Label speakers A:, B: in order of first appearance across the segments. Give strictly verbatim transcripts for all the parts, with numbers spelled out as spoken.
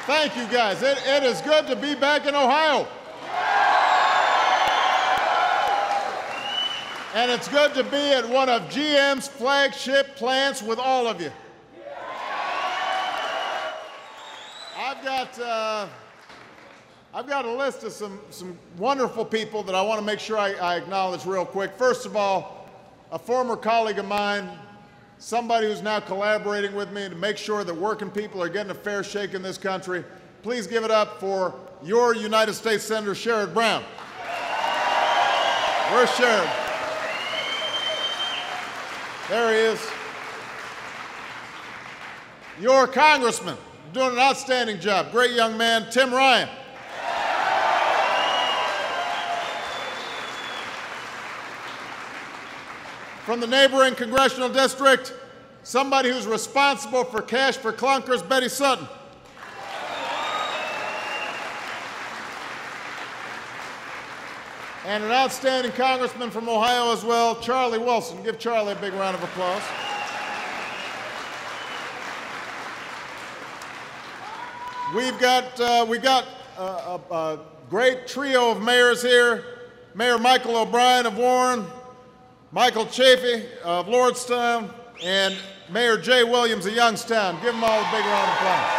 A: Thank you, guys. It, it is good to be back in Ohio. And it's good to be at one of G M's flagship plants with all of you. I've got, uh, I've got a list of some, some wonderful people that I want to make sure I, I acknowledge real quick. First of all, a former colleague of mine, somebody who's now collaborating with me to make sure that working people are getting a fair shake in this country. Please give it up for your United States Senator Sherrod Brown. Where's Sherrod? There he is. Your congressman, doing an outstanding job. Great young man, Tim Ryan. From the neighboring congressional district, somebody who's responsible for cash for clunkers, Betty Sutton. And an outstanding congressman from Ohio as well, Charlie Wilson. Give Charlie a big round of applause. We've got, uh, we got a, a, a great trio of mayors here. Mayor Michael O'Brien of Warren, Michael Chafee of Lordstown, and Mayor Jay Williams of Youngstown. Give them all a big round of applause.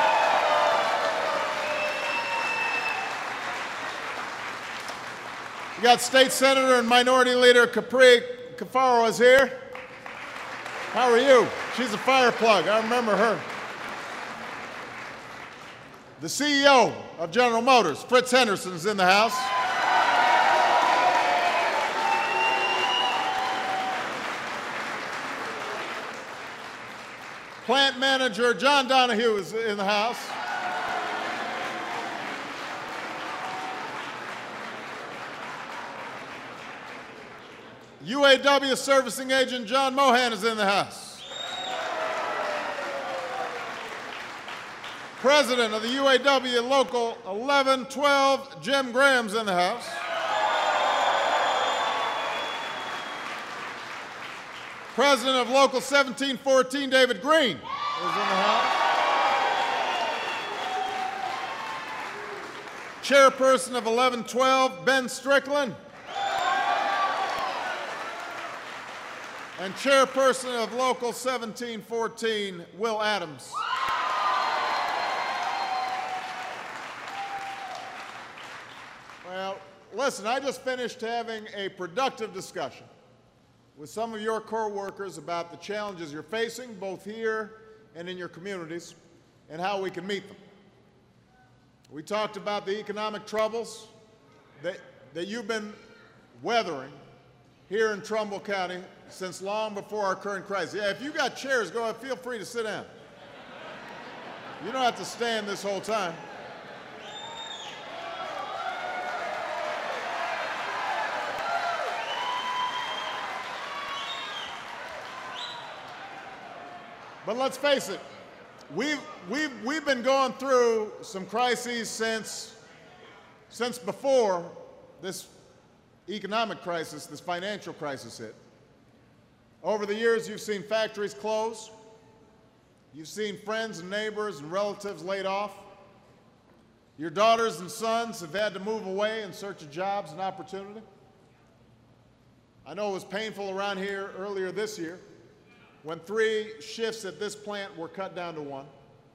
A: We got State Senator and Minority Leader Capri Cafaro is here. How are you? She's a fire plug. I remember her. The C E O of General Motors, Fritz Henderson, is in the house. Plant Manager John Donahue is in the house. U A W Servicing Agent John Mohan is in the house. President of the U A W Local eleven twelve, Jim Graham's in the house. President of Local seventeen fourteen, David Green, is in the house. Chairperson of eleven twelve, Ben Strickland. And Chairperson of Local seventeen fourteen, Will Adams. Well, listen, I just finished having a productive discussion with some of your co-workers about the challenges you're facing, both here and in your communities, and how we can meet them. We talked about the economic troubles that, that you've been weathering here in Trumbull County since long before our current crisis. Yeah, if you got chairs, go ahead, feel free to sit down. You don't have to stand this whole time. But let's face it, we've, we've, we've been going through some crises since, since before this economic crisis, this financial crisis hit. Over the years, you've seen factories close. You've seen friends and neighbors and relatives laid off. Your daughters and sons have had to move away in search of jobs and opportunity. I know it was painful around here earlier this year when three shifts at this plant were cut down to one.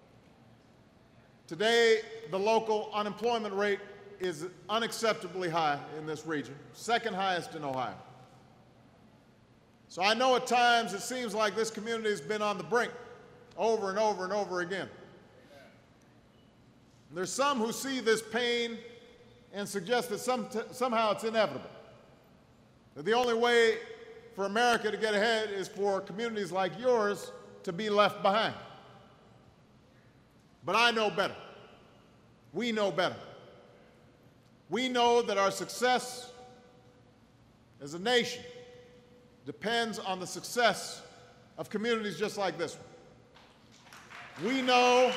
A: Today, the local unemployment rate is unacceptably high in this region, second highest in Ohio. So I know at times it seems like this community has been on the brink over and over and over again. And there's some who see this pain and suggest that some somehow it's inevitable, that the only way for America to get ahead is for communities like yours to be left behind. But I know better. We know better. We know that our success as a nation depends on the success of communities just like this one. We know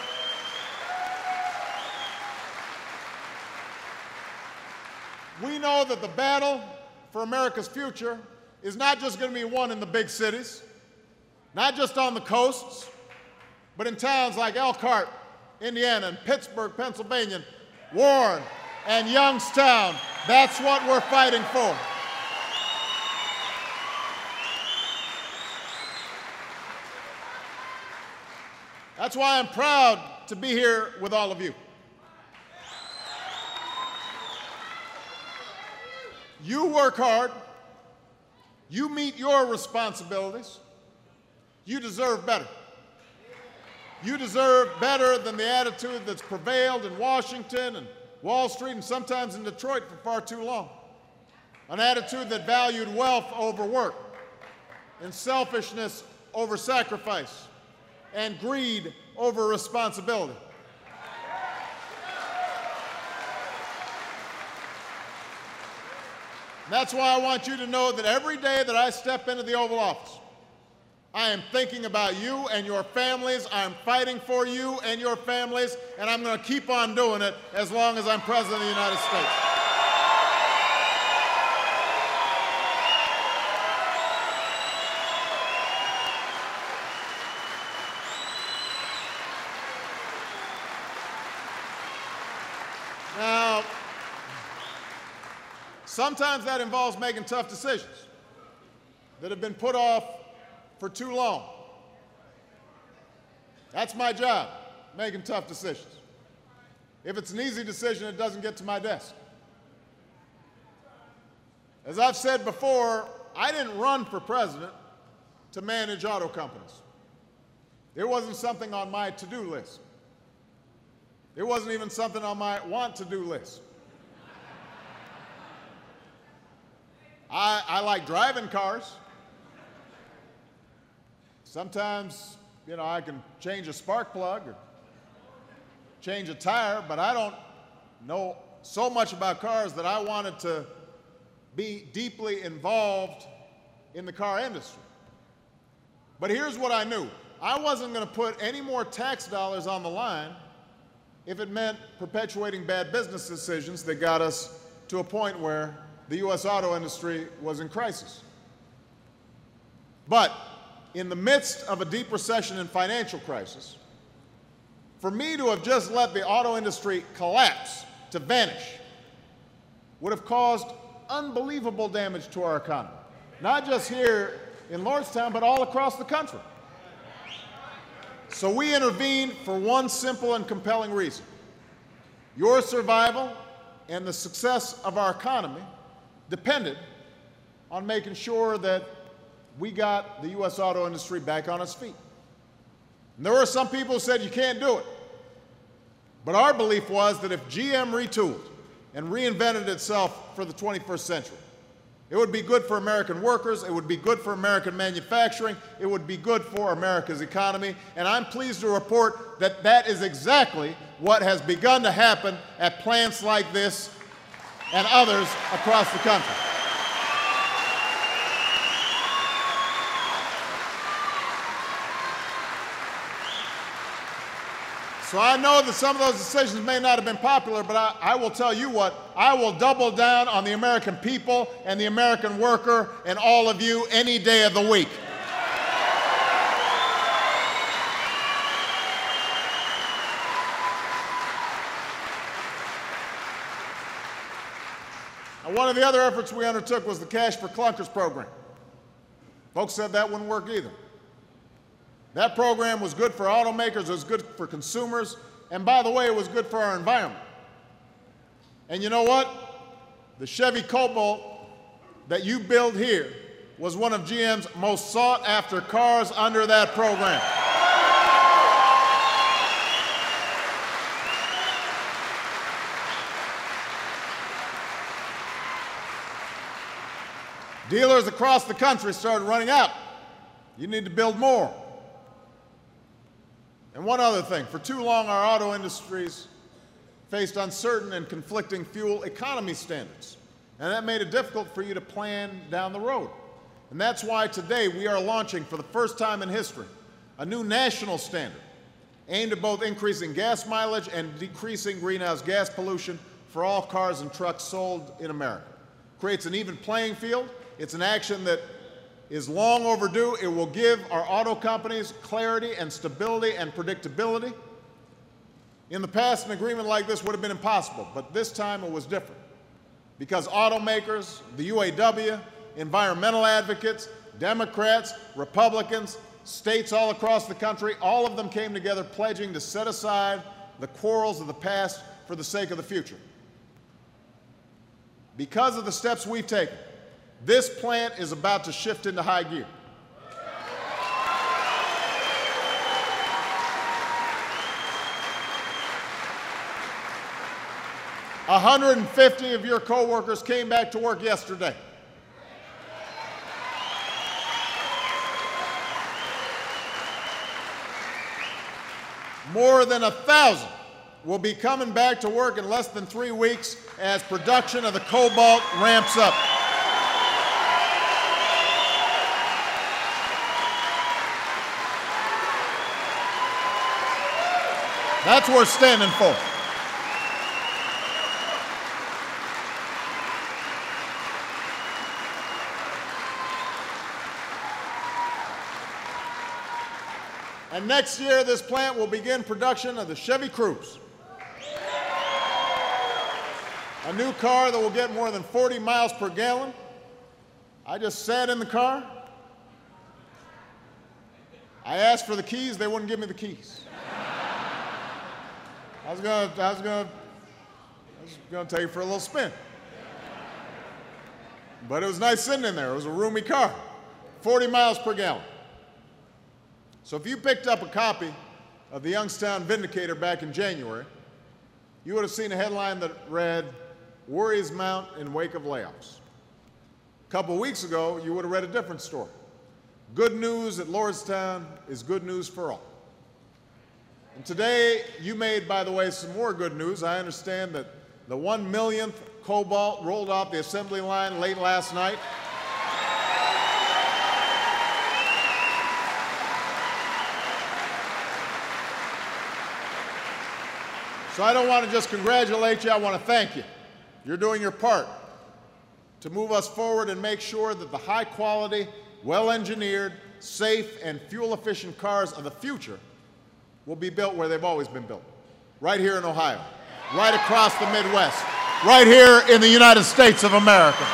A: we know that the battle for America's future is not just going to be won in the big cities, not just on the coasts, but in towns like Elkhart Indiana, and Pittsburgh, Pennsylvania, Warren, and Youngstown. That's what we're fighting for. That's why I'm proud to be here with all of you. You work hard. You meet your responsibilities. You deserve better. You deserve better than the attitude that's prevailed in Washington and Wall Street and sometimes in Detroit for far too long. An attitude that valued wealth over work, and selfishness over sacrifice, and greed over responsibility. That's why I want you to know that every day that I step into the Oval Office, I am thinking about you and your families. I'm fighting for you and your families, and I'm going to keep on doing it as long as I'm President of the United States. Now, sometimes that involves making tough decisions that have been put off for too long. That's my job, making tough decisions. If it's an easy decision, it doesn't get to my desk. As I've said before, I didn't run for president to manage auto companies. It wasn't something on my to-do list. It wasn't even something on my want-to-do list. I, I like driving cars. Sometimes, you know, I can change a spark plug or change a tire, but I don't know so much about cars that I wanted to be deeply involved in the car industry. But here's what I knew. I wasn't going to put any more tax dollars on the line if it meant perpetuating bad business decisions that got us to a point where the U S auto industry was in crisis. But in the midst of a deep recession and financial crisis, for me to have just let the auto industry collapse, to vanish, would have caused unbelievable damage to our economy, not just here in Lordstown, but all across the country. So we intervened for one simple and compelling reason. Your survival and the success of our economy depended on making sure that we got the U S auto industry back on its feet. And there were some people who said you can't do it. But our belief was that if G M retooled and reinvented itself for the twenty-first century, it would be good for American workers, it would be good for American manufacturing, it would be good for America's economy, and I'm pleased to report that that is exactly what has begun to happen at plants like this and others across the country. So I know that some of those decisions may not have been popular, but I, I will tell you what, I will double down on the American people and the American worker and all of you any day of the week. Now, one of the other efforts we undertook was the Cash for Clunkers program. Folks said that wouldn't work either. That program was good for automakers, it was good for consumers, and by the way, it was good for our environment. And you know what? The Chevy Cobalt that you build here was one of G M's most sought-after cars under that program. Dealers across the country started running out. You need to build more. And one other thing, for too long our auto industries faced uncertain and conflicting fuel economy standards, and that made it difficult for you to plan down the road. And that's why today we are launching for the first time in history a new national standard aimed at both increasing gas mileage and decreasing greenhouse gas pollution for all cars and trucks sold in America. It creates an even playing field. It's an action that is long overdue. It will give our auto companies clarity and stability and predictability. In the past, an agreement like this would have been impossible, but this time it was different. Because automakers, the U A W, environmental advocates, Democrats, Republicans, states all across the country, all of them came together pledging to set aside the quarrels of the past for the sake of the future. Because of the steps we've taken, this plant is about to shift into high gear. one hundred fifty of your coworkers came back to work yesterday. More than a thousand will be coming back to work in less than three weeks as production of the cobalt ramps up. That's what we're standing for. And next year, this plant will begin production of the Chevy Cruze, a new car that will get more than forty miles per gallon. I just sat in the car. I asked for the keys, they wouldn't give me the keys. I was gonna, I was gonna, I was gonna take you for a little spin. But it was nice sitting in there. It was a roomy car, forty miles per gallon. So if you picked up a copy of the Youngstown Vindicator back in January, you would have seen a headline that read, "Worries Mount in Wake of Layoffs." A couple weeks ago, you would have read a different story. "Good news at Lordstown is good news for all." And today, you made, by the way, some more good news. I understand that the one millionth cobalt rolled off the assembly line late last night. So I don't want to just congratulate you, I want to thank you. You're doing your part to move us forward and make sure that the high quality, well-engineered, safe, and fuel-efficient cars of the future will be built where they've always been built, right here in Ohio, right across the Midwest, right here in the United States of America.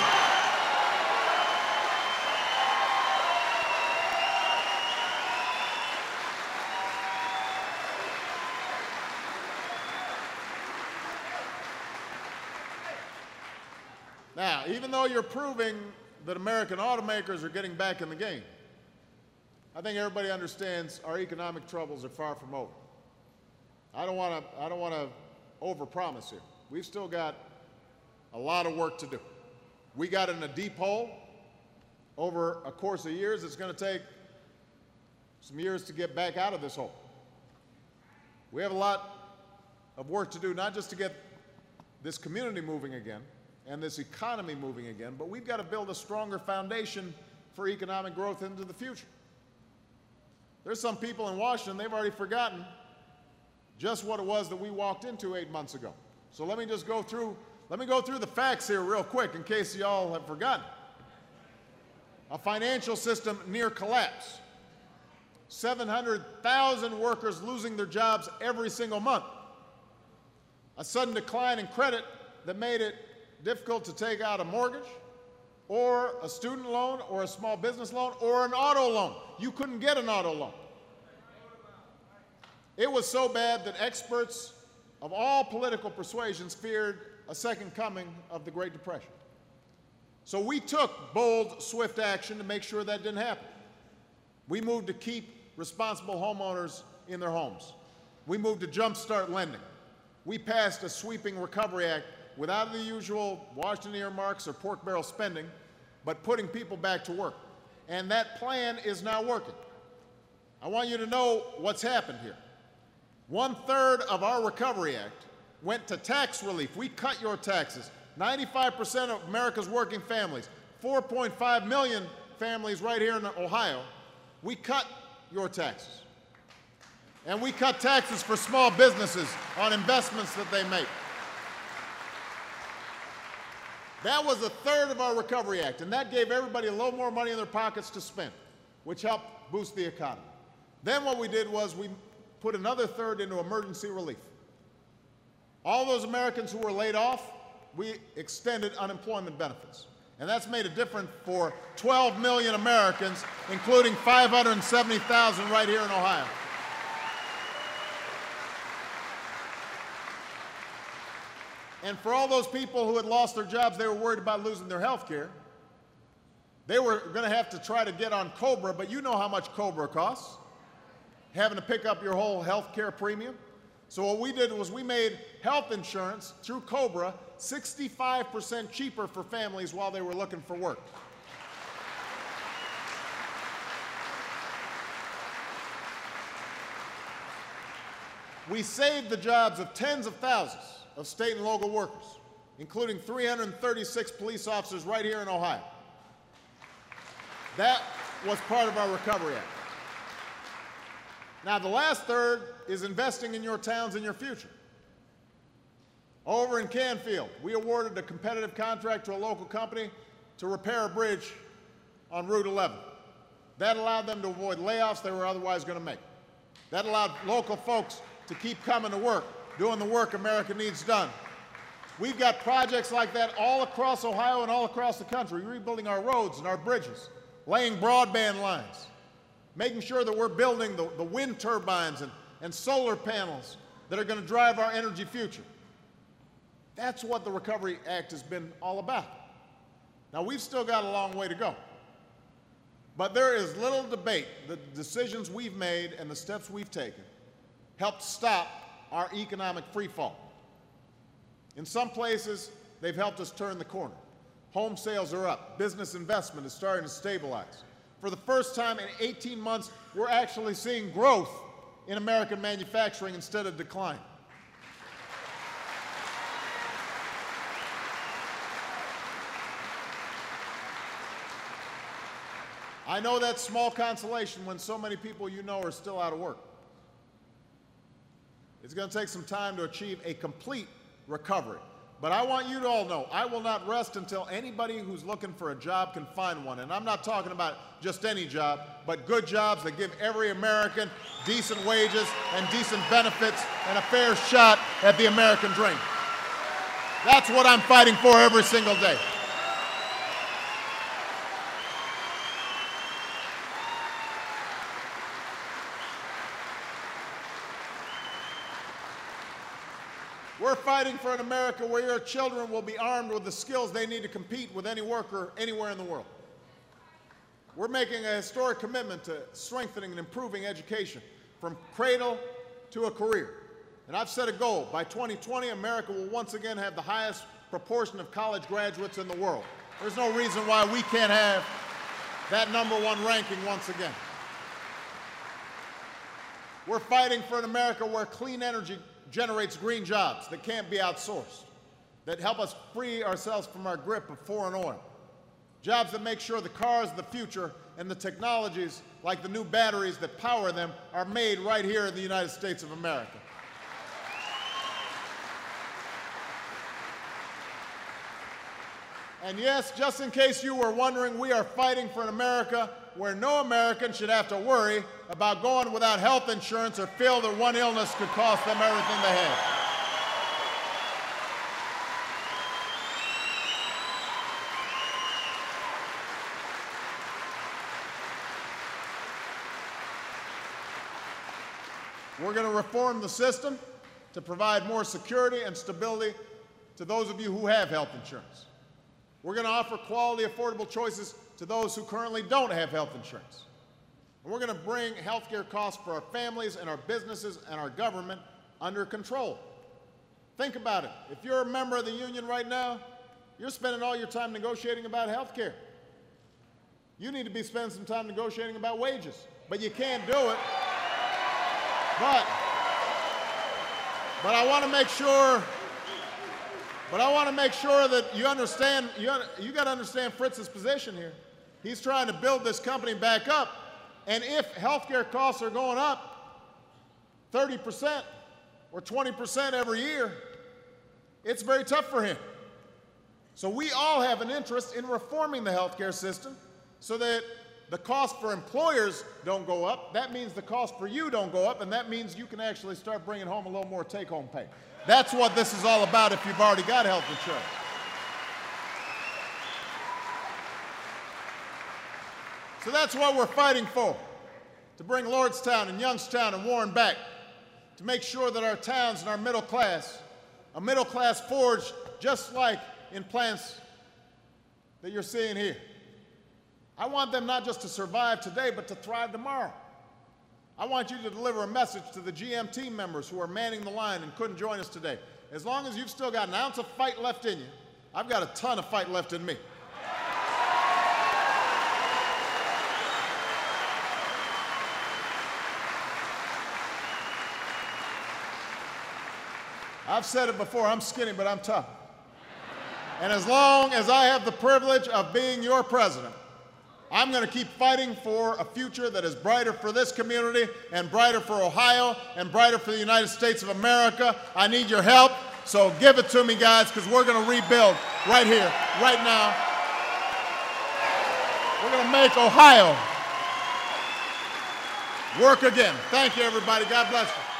A: Now, even though you're proving that American automakers are getting back in the game, I think everybody understands our economic troubles are far from over. I don't want to I don't want to overpromise here. We've still got a lot of work to do. We got in a deep hole over a course of years. It's going to take some years to get back out of this hole. We have a lot of work to do, not just to get this community moving again and this economy moving again, but we've got to build a stronger foundation for economic growth into the future. There's some people in Washington, they've already forgotten just what it was that we walked into eight months ago. So let me just go through, let me go through the facts here real quick in case y'all have forgotten. A financial system near collapse. seven hundred thousand workers losing their jobs every single month. A sudden decline in credit that made it difficult to take out a mortgage or a student loan or a small business loan or an auto loan. You couldn't get an auto loan. It was so bad that experts of all political persuasions feared a second coming of the Great Depression. So we took bold, swift action to make sure that didn't happen. We moved to keep responsible homeowners in their homes. We moved to jumpstart lending. We passed a sweeping Recovery Act without the usual Washington earmarks or pork barrel spending, but putting people back to work. And that plan is now working. I want you to know what's happened here. One-third of our Recovery Act went to tax relief. We cut your taxes. ninety-five percent of America's working families, four point five million families right here in Ohio, we cut your taxes. And we cut taxes for small businesses on investments that they make. That was a third of our Recovery Act, and that gave everybody a little more money in their pockets to spend, which helped boost the economy. Then what we did was we put another third into emergency relief. All those Americans who were laid off, we extended unemployment benefits. And that's made a difference for twelve million Americans, including five hundred seventy thousand right here in Ohio. And for all those people who had lost their jobs, they were worried about losing their health care. They were going to have to try to get on COBRA, but you know how much COBRA costs, having to pick up your whole health care premium. So what we did was we made health insurance through COBRA sixty-five percent cheaper for families while they were looking for work. We saved the jobs of tens of thousands of state and local workers, including three hundred thirty-six police officers right here in Ohio. That was part of our Recovery Act. Now, the last third is investing in your towns and your future. Over in Canfield, we awarded a competitive contract to a local company to repair a bridge on Route eleven. That allowed them to avoid layoffs they were otherwise going to make. That allowed local folks to keep coming to work, doing the work America needs done. We've got projects like that all across Ohio and all across the country, rebuilding our roads and our bridges, laying broadband lines, making sure that we're building the, the wind turbines and, and solar panels that are going to drive our energy future. That's what the Recovery Act has been all about. Now, we've still got a long way to go. But there is little debate that the decisions we've made and the steps we've taken helped stop our economic freefall. In some places, they've helped us turn the corner. Home sales are up. Business investment is starting to stabilize. For the first time in eighteen months, we're actually seeing growth in American manufacturing instead of decline. I know that's small consolation when so many people you know are still out of work. It's going to take some time to achieve a complete recovery. But I want you to all know, I will not rest until anybody who's looking for a job can find one. And I'm not talking about just any job, but good jobs that give every American decent wages and decent benefits and a fair shot at the American dream. That's what I'm fighting for every single day. We're fighting for an America where your children will be armed with the skills they need to compete with any worker anywhere in the world. We're making a historic commitment to strengthening and improving education from cradle to a career. And I've set a goal. By twenty twenty, America will once again have the highest proportion of college graduates in the world. There's no reason why we can't have that number one ranking once again. We're fighting for an America where clean energy generates green jobs that can't be outsourced, that help us free ourselves from our grip of foreign oil. Jobs that make sure the cars of the future and the technologies like the new batteries that power them are made right here in the United States of America. And yes, just in case you were wondering, we are fighting for an America where no American should have to worry about going without health insurance or feel that one illness could cost them everything they have. We're going to reform the system to provide more security and stability to those of you who have health insurance. We're going to offer quality, affordable choices to those who currently don't have health insurance. And we're going to bring health care costs for our families and our businesses and our government under control. Think about it. If you're a member of the union right now, you're spending all your time negotiating about health care. You need to be spending some time negotiating about wages, but you can't do it. But, but I want to make sure But I want to make sure that you understand, you, you got to understand Fritz's position here. He's trying to build this company back up, and if healthcare costs are going up thirty percent or twenty percent every year, it's very tough for him. So we all have an interest in reforming the healthcare system so that the cost for employers don't go up. That means the cost for you don't go up, and that means you can actually start bringing home a little more take-home pay. That's what this is all about if you've already got health insurance. So that's what we're fighting for, to bring Lordstown and Youngstown and Warren back, to make sure that our towns and our middle class, a middle class forged just like in plants that you're seeing here. I want them not just to survive today, but to thrive tomorrow. I want you to deliver a message to the G M team members who are manning the line and couldn't join us today. As long as you've still got an ounce of fight left in you, I've got a ton of fight left in me. I've said it before, I'm skinny, but I'm tough. And as long as I have the privilege of being your president, I'm going to keep fighting for a future that is brighter for this community and brighter for Ohio and brighter for the United States of America. I need your help, so give it to me, guys, because we're going to rebuild right here, right now. We're going to make Ohio work again. Thank you, everybody. God bless you.